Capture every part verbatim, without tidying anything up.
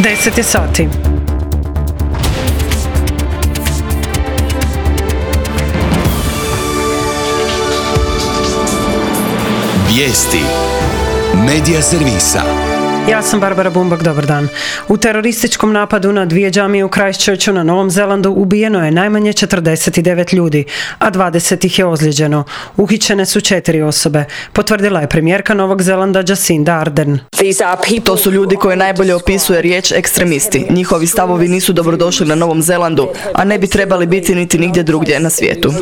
deset je sati. Vijesti Medija servisa. Ja sam Barbara Bumbak, dobar dan. U terorističkom napadu na dvije džamije u Christchurchu na Novom Zelandu ubijeno je najmanje četrdeset devet ljudi, a dvadeset ih je ozlijeđeno. Uhićene su četiri osobe, potvrdila je premijerka Novog Zelanda Jacinda Ardern. To su ljudi koje najbolje opisuje riječ ekstremisti. Njihovi stavovi nisu dobrodošli na Novom Zelandu, a ne bi trebali biti niti nigdje drugdje na svijetu.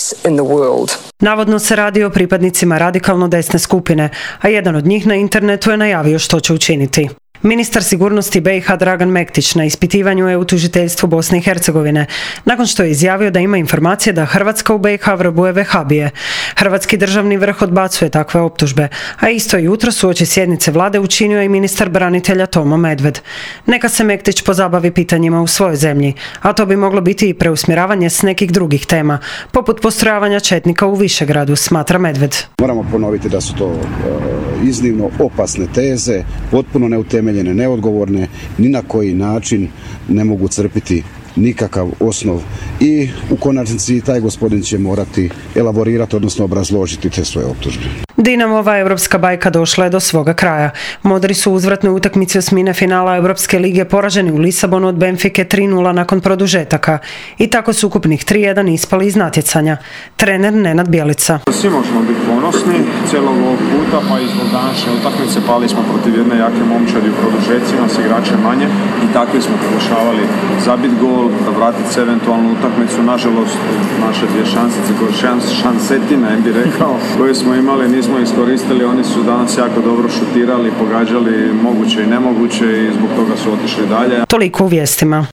Navodno se radi o pripadnicima radikalno desne skupine, a jedan od njih na internetu je najavio što će učiniti. Ministar sigurnosti B i H Dragan Mektić na ispitivanju je u tužiteljstvu Bosne i Hercegovine, nakon što je izjavio da ima informacije da Hrvatska u B i H vrbuje vehabije. Hrvatski državni vrh odbacuje takve optužbe, a isto jutros uoči sjednice vlade učinio je i ministar branitelja Tomo Medved. Neka se Mektić pozabavi pitanjima u svojoj zemlji, a to bi moglo biti i preusmjeravanje s nekih drugih tema, poput postrojavanja četnika u Višegradu, smatra Medved. Moramo ponoviti da su to uh, iznimno opasne teze, potpuno neutemeljene, neodgovorne, ni na koji način ne mogu crpiti nikakav osnov i u konačnici taj gospodin će morati elaborirati, odnosno obrazložiti te svoje optužbe. Dinamova europska bajka došla je do svoga kraja. Modri su u uzvratnoj utakmici osmine finala Europske lige poraženi u Lisabonu od Benfike tri nula nakon produžetaka i tako su ukupnih tri jedan ispali iz natjecanja. Trener Nenad Bjelica. Svi možemo biti ponosni cijelog ovog puta, pa i zbog današnje utakmice pali smo protiv jedne jake momčadi u produžecima s igračem manje i takvi smo pokušavali zabiti gol, vratiti se eventualnu utakmicu. Nažalost, naše dvije šansice, šans, šansetine, bi rekao, koje smo imali, nismo iskoristili. Oni su danas jako dobro šutirali, pogađali moguće i nemoguće i zbog toga su otišli dalje. Toliko u vijestima.